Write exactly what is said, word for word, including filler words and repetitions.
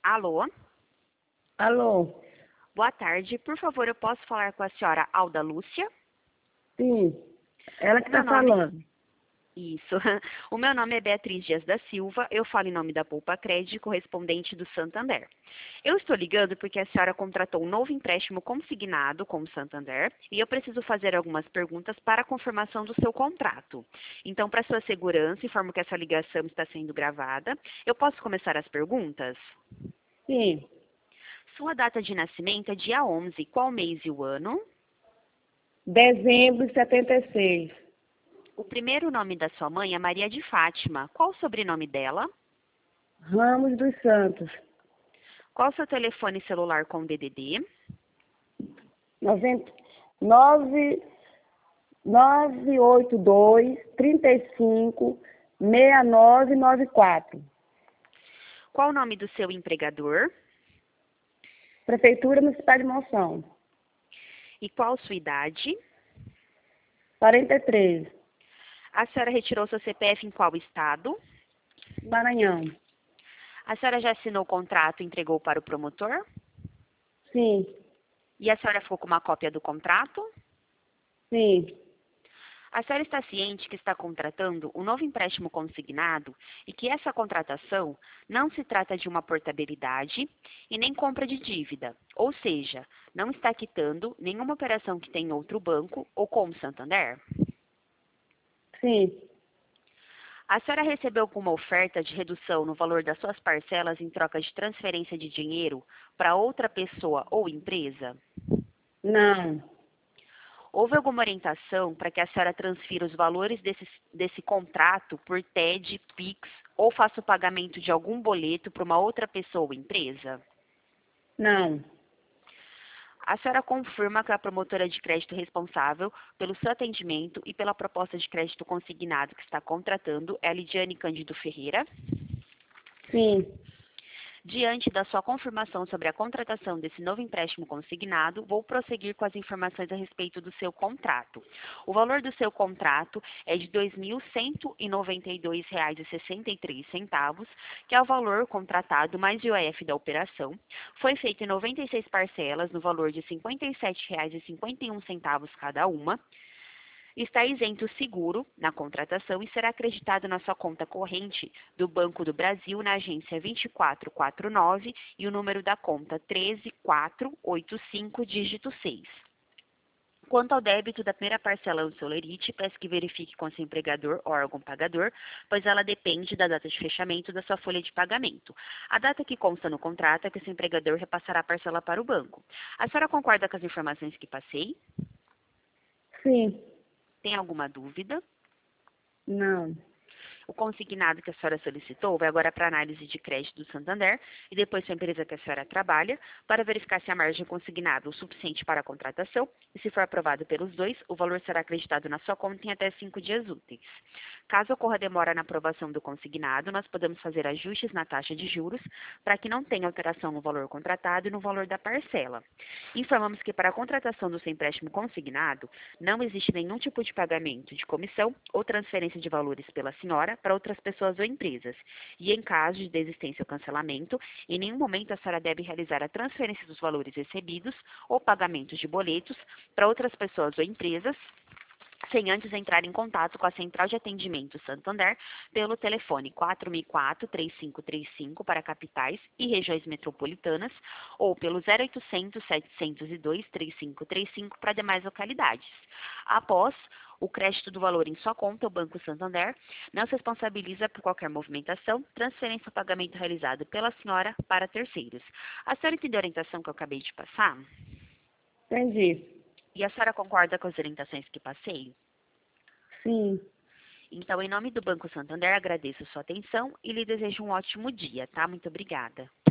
Alô? Alô? Boa tarde. Por favor, eu posso falar com a senhora Alda Lúcia? Sim, ela que O meu está nome... falando. Isso. O meu nome é Beatriz Dias da Silva. Eu falo em nome da Poupa Crédito, correspondente do Santander. Eu estou ligando porque a senhora contratou um novo empréstimo consignado com o Santander e eu preciso fazer algumas perguntas para a confirmação do seu contrato. Então, para sua segurança, informo que essa ligação está sendo gravada. Eu posso começar as perguntas? Sim, Sua data de nascimento é dia onze. Qual mês e o ano? dezembro de setenta e seis. O primeiro nome da sua mãe é Maria de Fátima. Qual o sobrenome dela? Ramos dos Santos. Qual o seu telefone celular com D D D? noventa, nove, nove oito dois, trinta e cinco, seis nove nove quatro. Qual o nome do seu empregador? Prefeitura Municipal de Monção. E qual sua idade? quarenta e três. A senhora retirou seu C P F em qual estado? Maranhão. A senhora já assinou o contrato e entregou para o promotor? Sim, E a senhora ficou com uma cópia do contrato? sim, A senhora está ciente que está contratando um novo empréstimo consignado e que essa contratação não se trata de uma portabilidade e nem compra de dívida, ou seja, não está quitando nenhuma operação que tem em outro banco ou com o Santander? sim. A senhora recebeu alguma oferta de redução no valor das suas parcelas em troca de transferência de dinheiro para outra pessoa ou empresa? Não, Houve alguma orientação para que a senhora transfira os valores desse, desse contrato por T E D, Pix ou faça o pagamento de algum boleto para uma outra pessoa ou empresa? não. A senhora confirma que a promotora de crédito responsável pelo seu atendimento e pela proposta de crédito consignado que está contratando é a Lidiane Cândido Ferreira? Sim, Diante da sua confirmação sobre a contratação desse novo empréstimo consignado, vou prosseguir com as informações a respeito do seu contrato. O valor do seu contrato é de dois mil cento e noventa e dois reais e sessenta e três centavos, que é o valor contratado mais o I O F da operação. Foi feito em noventa e seis parcelas no valor de cinquenta e sete reais e cinquenta e um centavos cada uma. Está isento o seguro na contratação e será acreditado na sua conta corrente do Banco do Brasil na agência vinte e quatro quarenta e nove e o número da conta treze quatrocentos e oitenta e cinco, dígito seis. Quanto ao débito da primeira parcela do seu lerite, peço que verifique com seu empregador ou órgão pagador, pois ela depende da data de fechamento da sua folha de pagamento. A data que consta no contrato é que o seu empregador repassará a parcela para o banco. A senhora concorda com as informações que passei? sim, Tem alguma dúvida? não. O consignado que a senhora solicitou vai agora para a análise de crédito do Santander e depois para a empresa que a senhora trabalha, para verificar se a margem consignada é o suficiente para a contratação e, se for aprovado pelos dois, o valor será acreditado na sua conta em até cinco dias úteis. Caso ocorra demora na aprovação do consignado, nós podemos fazer ajustes na taxa de juros para que não tenha alteração no valor contratado e no valor da parcela. Informamos que para a contratação do seu empréstimo consignado, não existe nenhum tipo de pagamento de comissão ou transferência de valores pela senhora para outras pessoas ou empresas. E em caso de desistência ou cancelamento, em nenhum momento a senhora deve realizar a transferência dos valores recebidos ou pagamentos de boletos para outras pessoas ou empresas, sem antes entrar em contato com a Central de Atendimento Santander pelo telefone quatro mil e quatro, três cinco três cinco para capitais e regiões metropolitanas ou pelo zero oitocentos, setecentos e dois, trinta e cinco trinta e cinco para demais localidades. Após o crédito do valor em sua conta, o Banco Santander não se responsabiliza por qualquer movimentação, transferência ou pagamento realizado pela senhora para terceiros. A senhora entendeu a orientação que eu acabei de passar? Entendi. E a senhora concorda com as orientações que passei? Sim. Então, em nome do Banco Santander, agradeço a sua atenção e lhe desejo um ótimo dia, tá? Muito obrigada.